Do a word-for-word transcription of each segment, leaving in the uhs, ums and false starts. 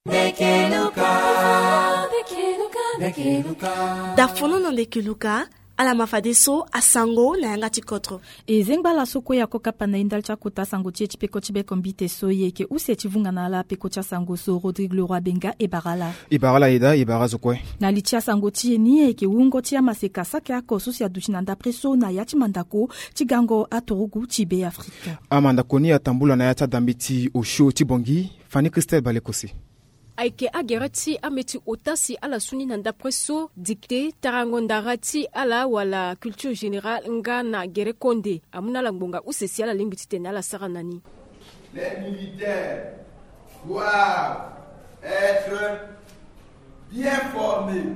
Da fono na Ndekeluka ala mafade so asango na yanga tikotro. E zengba la soko ya koka pana indal chakuta sango chechi peko chibeko mbite so yeke use chivunga na la peko cha sango so Rodrigue Leroy Benga e barala. E barala ida e barazo kwe. Na litia sango tie ni eke ungo tia maseka sake ako so sia duchinanda preso na yati mandako chigango atorugu chibe Afrika. Amandako ni atambula na yata dambiti o show tibongi Fanny Christelle Balekosi. Aike agerati ameti otasi ala suni nanda preso dicté tarangondarati ala wala culture générale ngana gere konde amuna la ngbonga usesi ala limbiti tena la saranani. Les militaires doivent être bien formés,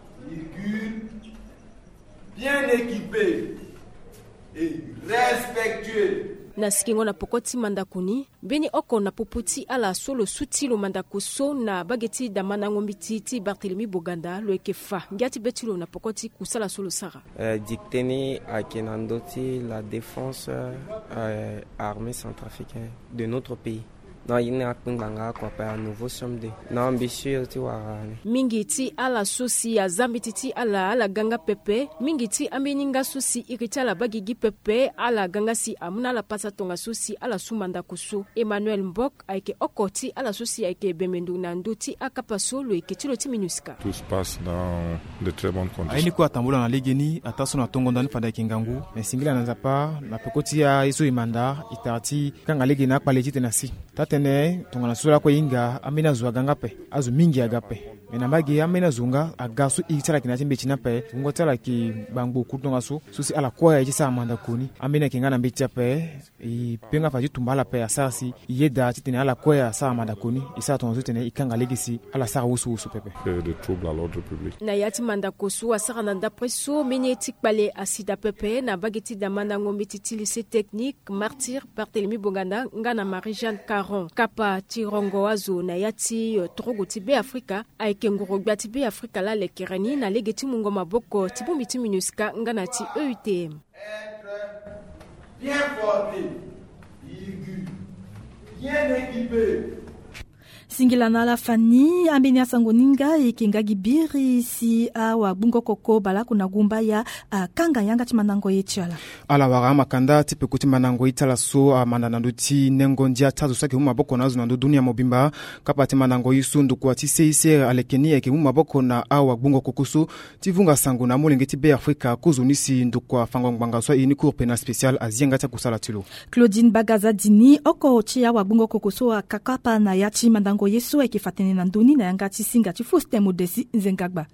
bien équipés et respectueux. Na sikingo na pokoti mandakuni beni oko na poputi ala solo sutilo mandakoso na bageti da manangombiti ti Barthélemy Boganda lo ekefa ngati betilo na pokoti kusala solo sara euh, dicteni a kenandoti la défense euh, armée centrafricaine de notre pays. Na ina kunganga kwa pa nouveau somde na ambitieux ti warane mingi ti ala sosi ya zambiti ti ala ala ganga pepe mingi ti ambeninga sosi irita la bagigi pepe ala ganga si amuna la pasa tonga sosi ala sumanda kuso Emmanuel Mbok aike okoti ala sosi aike bemendu na ndoti akapaso lo eke tilo ti minuska. Tout se passe dans de très bonnes conditions. Aini kwa tambula na legeni ataso na tongo ndani fada kingangu mais singila na zapa na pekoti ya iso imanda itati kanga legeni na palejite na si tene tongana sura ko inga amina zuwa ganga pe azu mingi agape mena magi amina zunga agasu itara kinati mbechina pe ngotala ki bangu kutonga su susi ala kwa ya jisa amanda kuni amina kingana mbecha pe i penga faji tumbala pe asasi yeda titene ala kwa ya sa amanda kuni isa tonzo tene ikanga legisi ala sa usu usu pepe de trouble à l'ordre public na yati manda kosu asara nanda preso menetik pale asida pepe na bageti da manda ngombe titilise technique martyr Barthélemy Boganda ngana Marie-Jeanne Caron kapa tirongo azo na yati trogo tibe Afrika aike ngoro gbati be Afrika la lekerani na legeti mungo maboko tibu miti minuska ngana ti E U T M. Bien formé, bien équipé. Singila na la Fanny ambenia sangoninga ikinga gibiri si awa bungo koko bala kuna gumba ya uh, kanga yanga timanango yechala ala wara makanda tipe kuti manango itala so amanda nduti nengo ndia tazo sake huma boko nazo na dunia mobimba kapati manango isundu kwa tiseise alekenia ke huma boko na awa bungo kokusu tivunga sango na molengeti be Afrika kuzunisi ndukwa fango nganga so ini cour pénal spécial azienga ta kusala tilo Claudine Bagazadini oko chia wa bungo kokusu akakapa na yati mandango yeso ekifatene na nduni na yangati singa tifuste modesi nzengagba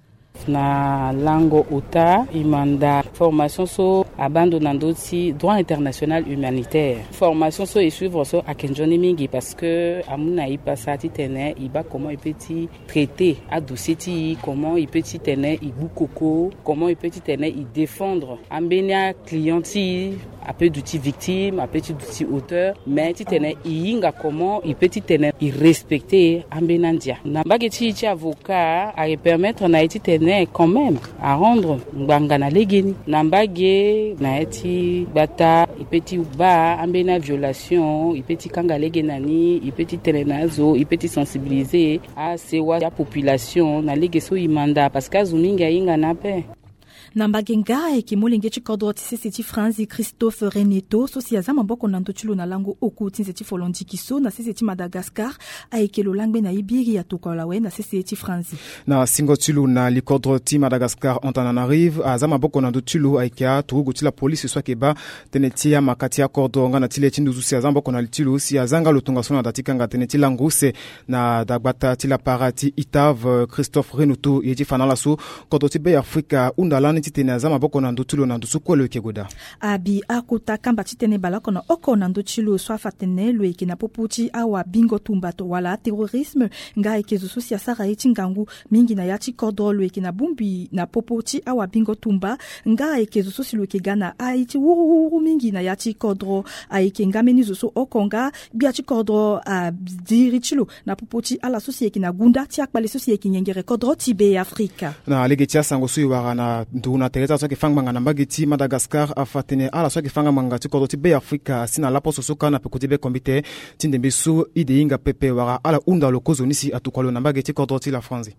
na lango uta imanda formation so abando nandoti droit international humanitaire formation so et suivre so akenjoni mingi parce que amuna ipasati tene iba comment il peut traiter adouciti comment il peut tene ibukoko comment il peut tene i défendre ambenia clienti a peu d'outils victimes a peu d'outils auteurs mais tene inga comment il peut tene i respecter ambenandia na bageti ti avocat a permettre na iti tene quand même à rendre ngana legeni nambage na eti bata ipeti ba ambena violation ipeti kanga legenani ipeti telenazo ipeti sensibiliser à sewa la population na legeso imanda parce que azuminga inga na pe Nambagenga ekimolenge chikodo tiseti France Christophe Reneto sosia maboko na ntochilo na lango oku tinseti folondikiso na seseti Madagascar aikelo langbe na ibiri ya tokolawe na seseti France na singotilo na likodro ti Madagascar Antananarive azama boko na ntochilo aikia turugo tila police swakeba tenetia makati ya kordo ngana tile tinduzu si azama boko na litilo si azanga lotonga sona datikanga teneti languse na dagbata tila parati Itav Christophe Reneto yeti fanala so kordo ti be Afrika undala titene azama boko na ndotulo na ndusuko lo kegoda abi akuta kamba titene balako na oko na ndotulo swafa tene lo ekina poputi awa bingo tumbato wala terrorisme nga ekezo sosia sara etingangu mingi na yati kodro lo ekina bumbi na poputi awa bingo tumba nga ekezo sosi lo kegana aiti wuru mingi na yati kodro aikenga menizo so okonga biati kodro a dirichilo na poputi ala sosi ekina gunda ti akbale sosi ekinyengere kodro tibe Afrika na legetia sango so iwara na tu na tereza so ke fanga manga na mbagiti Madagascar afatene ala so ke fanga manga ti kodoti be Afrika sina lapo sosoka na pekoti be kombite tinde bisu ide inga pepe wara ala unda lokozo nisi atukolo na mbagiti kodoti la France.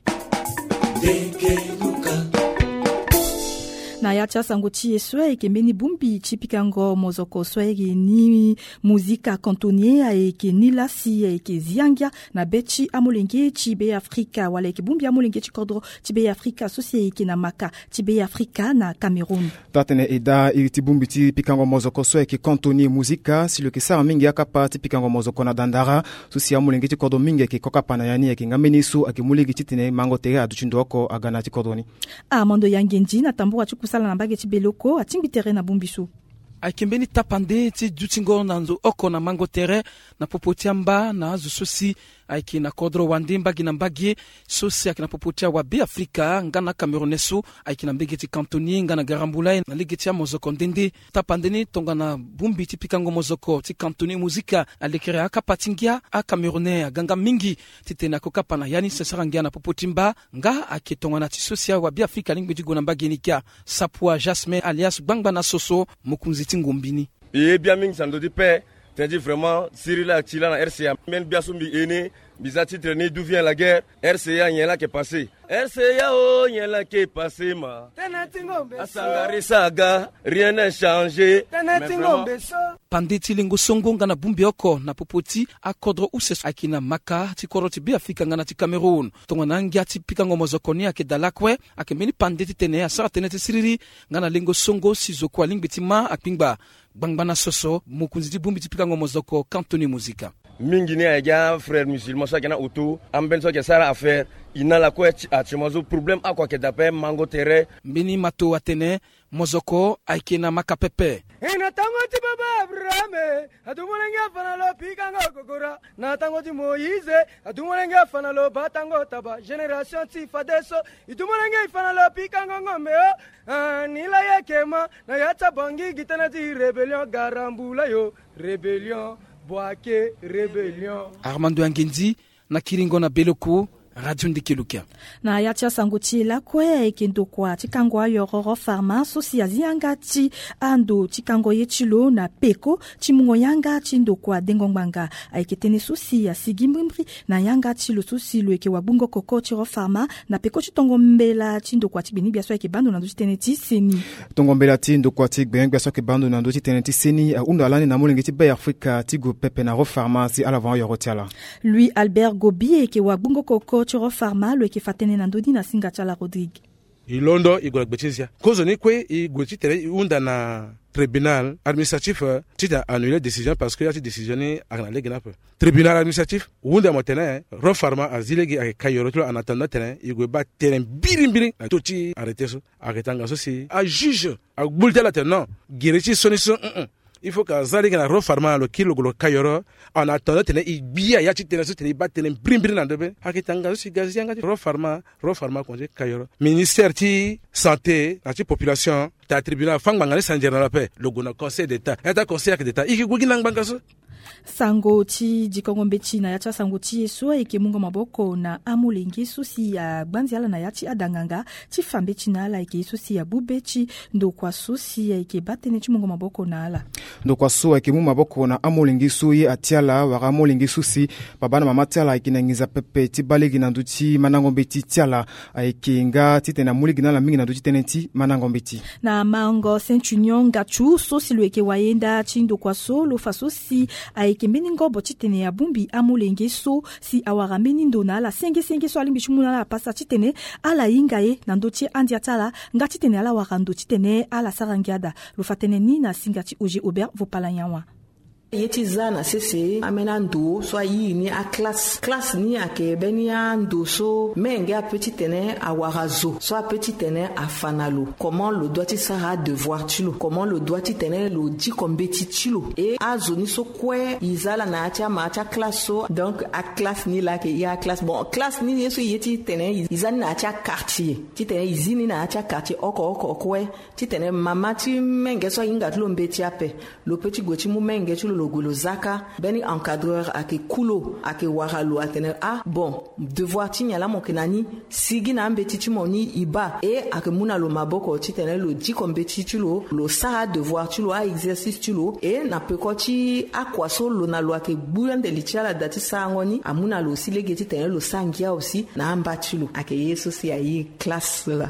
Na ya cha sanguti eswe ke meni bumbi chipikango mozoko swe ni muzika cantonnier e ke nilasi e ke ziangia na bechi amolenge chibe Afrika wala ke bumbi amolenge chikodro chibe Afrika sosie ke na maka chibe Afrika na Cameroun. Tatene eda iti bumbi chipikango mozoko swe ke cantonnier muzika si le ke sa mingi akapa chipikango mozoko na dandara sosie amolenge chikodo mingi ke kokapa na yani ke ngameni su ake muligi chitine mango tere aduchindoko agana chikodoni. Amando yangenji na tambua sala na bageti beloko atimbi terrain na bumbiso akembeni tapande ti dutingo na nzo oko na mango terrain na popotiamba na azu sosi aiki na kodro wandi mbagi na mbagi sosi aiki na popotia wa bi Afrika ngana Camerounesu aiki na mbegeti kantoni ngana garambulai na ligeti ya mozoko ndende tapandeni tonga na bumbi ti pikango mozoko ti kantoni muzika alekere aka patingia a Camerounais ganga mingi titena kokapa na yani sesarangia na popotimba nga aiki tonga na ti sosi wa bi Afrika lingbe digo na mbagi nikia Sapua Jasmine alias Gbangba na Soso Mukunzi tingombini et bien mingi sando di pe t'as dit vraiment Cyril Actila na R C A men biasumbi ene bizati traîner d'où vient la guerre R C A nyela ke passé R C A oh nyela ke passé ma asangari saga rien n'a changé pandeti lingo songo ngana bumbi oko na popoti akodro uses akina maka ti koroti bi Afrika ngana ti Cameroun tonga nangia ti pikango mozokoni ake dalakwe ake meni pandeti tene asara tene ti siriri ngana lingo songo sizoko alingbi ti ma akpingba Gbangba na Soso Mukunzi ti bumbi ti pikango mozoko kantoni muzika mingi ni ya frère musulman so kana auto amben so ke sara affaire ina la ko a chimozo problème akwa ke dape mango tere mbini mato atene mozoko aikena makapepe ina tango ti baba Abraham adumulenga fana lo pikango kokora na tango ti Moïse adumulenga fana lo batango taba génération ti fadeso idumulenga fana lo pikango ngombe o ni la yekema na yata bangi gitana ti rebellion garambula yo rebellion Boake rebellion Armando Angenzi na kiringo na Beloko Radio Ndikilukia na yacha sanguti la kwe ekendo kwa tikango yororo farma sosia zianga ti ando tikango yechilo na peko timungo yanga tindo kwa dengongbanga aiketene sosia sigimbrimbri na yanga tilo sosi lo eke wabungo koko tiro farma na peko titongo mbela tindo kwa tibini biaso eke bando na ndutene ti seni tongo mbela tindo kwa tibeni biaso eke bando na ndutene ti seni unda alani na molenge ti be Afrika tigo pepe na ro farma si alavant yorotiala lui Albert Gobi eke wabungo koko tiro farma lo eke fatene na ndodi na singa chala Rodrigue ilondo igolgbetizia kozoni kwe igweti tere unda na tribunal administratif tita annuler décision parce que y a décision ni agna legna peu tribunal administratif unda motene ro farma azilegi ak kayoro to en attendant terrain igwe ba terrain birimbiri na to ti arrêter so arrêtanga so si a juge a bulta la non guereti solution il faut que zali na ro farma lo kilo lo kayoro en attendant tene ibia ya ti tene so tene ba tene brimbiri na dobe akitanga so si gazi anga ro farma ro farma konje kayoro ministère ti santé la ti population ta tribunal fang bangale sanjera la paix le gona conseil d'état eta conseil d'état iki gugina nganga so sango ti dikongo mbechi na yacha sango ti eso eke mungo maboko na amulengi susi ya gbanziala na yachi adanganga ti fambe ti na ala eke susi ya bubechi ndo kwa susi ya eke batene ti mungo maboko na ala ndo kwa so eke mungo maboko na amulengi suyi atiala wara amulengi susi babana mama tiala eke na ngiza pepe ti balegi na nduti manango mbeti tiala eke nga ti tena mulegi na la mingi na nduti tene ti manango mbeti na mango Saint Union gachu susi lo eke wayenda ti ndo kwa so lo fa susi aike mbeni ngobo titene ya bumbi amulenge so si awara mbeni ndona la senge senge so alimbi chumuna la pasa titene ala ingaye na ndoti andiatala nga titene ala warando titene ala sarangiada lo fatene ni na singati oje Aubert Vopalanyawa yeti zana sese amena ndo so yi ni a classe classe ni ake beni ando so menge a petit tene a warazo so a petit tene a fanalo comment le doit il sera devoir tilo comment le doit il tene lo di kombeti tilo et a zoni so kwe izala na acha ma acha classe so donc a classe ni la ke ya classe bon classe ni yeso yeti tene izani na acha quartier ti tene izini na acha quartier oko oko kwe ti tene mama ti menge so inga tlo mbeti ape lo petit goti mu menge tilo lo golo zaka beni encadreur ake kulo ake waralo atene a bon devoir ti nyala mo kenani sigi na mbeti ti moni iba e ake muna lo maboko ti tene lo di kombeti ti lo lo sa devoir ti lo a exercice ti lo e na peko ti akwaso lo na lo ake buyande li ti ala dati sa ngoni amuna lo si lege ti tene lo sangia aussi na amba ti lo ake yeso si ayi classe la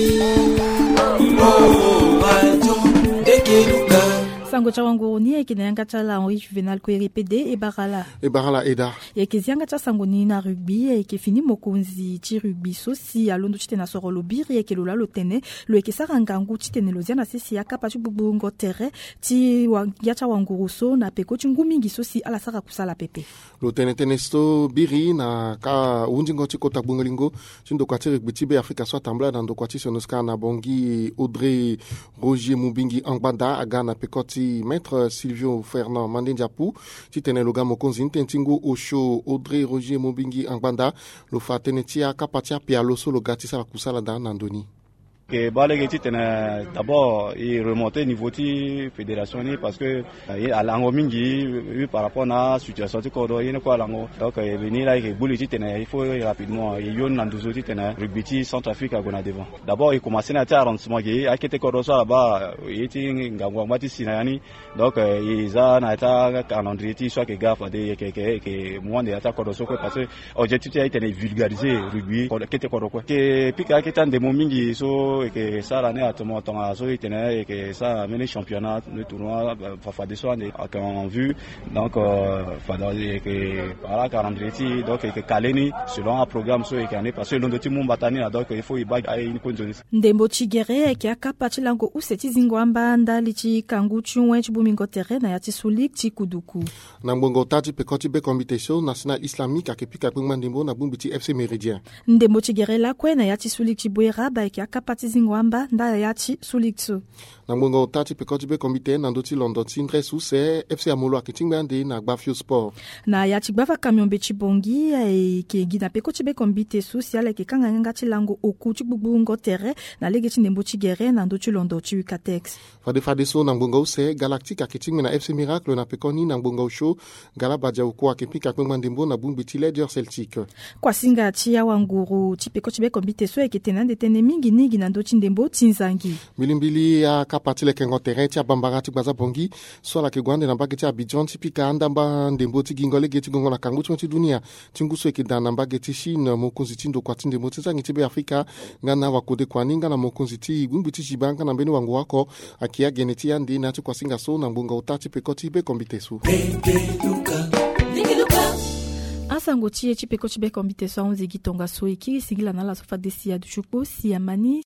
sango cha wangu ni ekinanga cha la Henri Juvenal ko R P D e barala e barala eda ekizianga cha sango ni na rugby e ke fini mokonzi ti rugby sosi alondo chitena soro lobiri e ke lola lotene lo ekisara ngangu chitene loziana sisi yakapa chu bubungo terre ti wangia cha wangu so na peko chungumingi sosi ala sara kusala pepe lotene tenesto biri na ka unjingo ti kota bungolingo chindo kwa ti rugby ti be Afrika so tambla na ndo kwa ti sonoska na bongi Audrey Roger Mubingi Angbanda agana peko Maître Silvio Fernand Mandendiapou, titene loga mokonzi ntentingo osho Audrey Roger Mobingi Angbanda, lo fa tenetia kapatia pia loso lo gatisa la kusala da nandoni. Que Balegeti d'abord il remontait niveau de fédération parce que à l'angomingi par rapport à la situation de Cordo il y a quoi l'ango donc venir là il bouleti il faut rapidement il y a un douze tena rugby Centrafrique à Gona devant d'abord il commençait à faire arrondissement qui a quitté Cordo là-bas il était ngangwa mati sinani donc ils a na ta calendrier soit que gaffe de que que que moins de attaque Cordo parce que objectif a été vulgariser rugby quitté Cordo quoi que puis qu'il y a des momingi so et que ça l'année à tout le monde a joué et que ça a mené championnat le tournoi fa des soins en vue donc fallait que par là calendrier donc que Kaleni selon un programme so et année parce que l'on de tout monde batani donc il faut y bag à une condition ndembo chigere ki akapa chilango useti zingwamba ndali chi kangu chunwe chibumingo terrain na yati sulik chi kuduku na mbongo tati pekoti be competition national islamique akipika kwingma ndembo na bumbiti F C Méridien ndembo chigere la kwe na yati sulik chibuera ba ki akapa zingwamba nda yachi sulikso na mbongo tati pekoti be komite na ndoti London tindre suse F C Amolo akitingba ndi na Gbafio Sport na yachi gbafa camion be chibongi e ke gina pekoti be komite social ke kanga nga chilango oku chibubungo terre na lege chindembo chigere na ndoti London chi Catex fade fade so na mbongo use Galactic akitingba na F C Miracle na pekoni na mbongo show Galabadia uko akipika kwingma ndembo na bumbiti Ledger Celtic kwa singa chi ya wanguru chi pekoti be komite so e ketenande tene mingi nigi na ndoti ndembo tinzangi milimbili ya kapatile kengo terrain tia bambarati gbaza bongi so la ke gwande na bageti Abidjan tipika andamba ndembo ti gingole geti gongo na kangu ti dunia tinguso ke dana bageti Chine mokonzi tindo kwa ndembo tinzangi tibe Afrika ngana wakode kwa ninga na mokonzi ti gumbuti jibanga na mbeni wangu wako akia geneti andi na ti kwa singa so na mbunga utati pekoti be kombitesu asango tie chipeko chibe kombitesu a onzi gitonga so ikiri sigila na la sofa desi ya duchupo si amani